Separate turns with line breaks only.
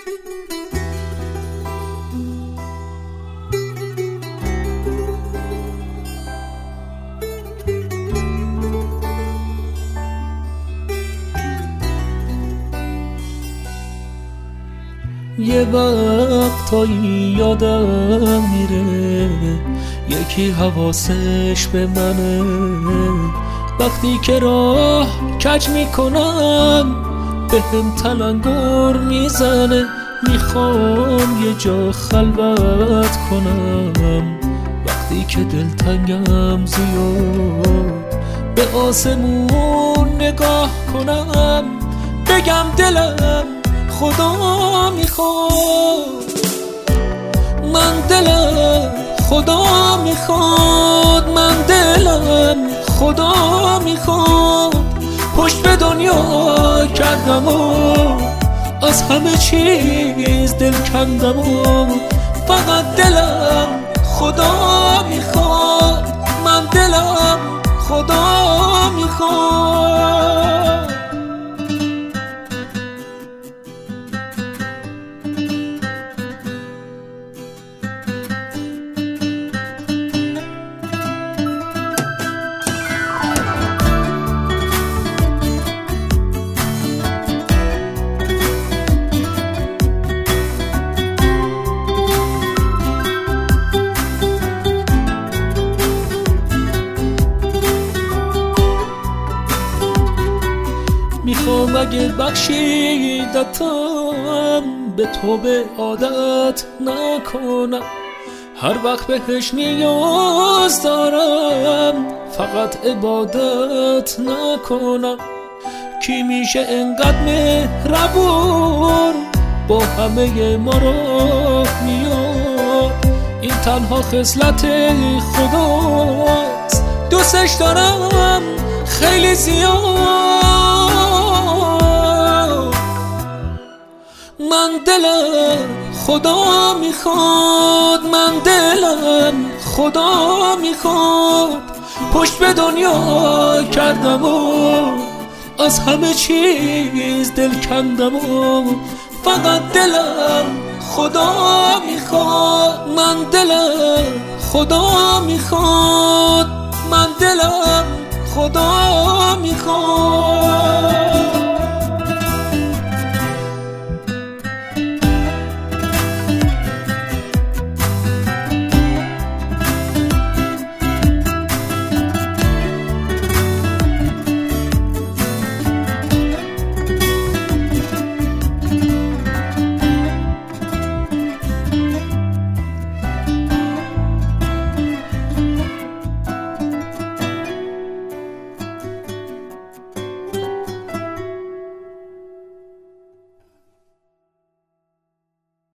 یه وقتایی یادم میره یکی حواسش به منه، وقتی که راه کج میکنم به هم تلنگر میزنه. میخوام یه جا خلوت کنم وقتی که دلتنگم زیاد، به آسمون نگاه کنم بگم دلم خدا میخواد، من دلم خدا میخواد، من دلم خدا میخواد. پشت به دنیا کردم و از همه چیز دل کندم و فقط دلم خدا میخواد، من دلم خدا میخواد. میخوام اگه بخشیدتم به تو به عادت نکنم، هر وقت بهش نیاز دارم فقط عبادت نکنم. کی میشه انقدر مهربون با همه ما را میاد، این تنها خصلت خداست، دوستش دارم خیلی زیاد. من دلم خدا میخواد، من دلم خدا میخواد. پشت به دنیا کردم و از همه چیز دل کندم و فقط دلم خدا میخواد، من دلم خدا میخواد، من دلم خدا میخواد.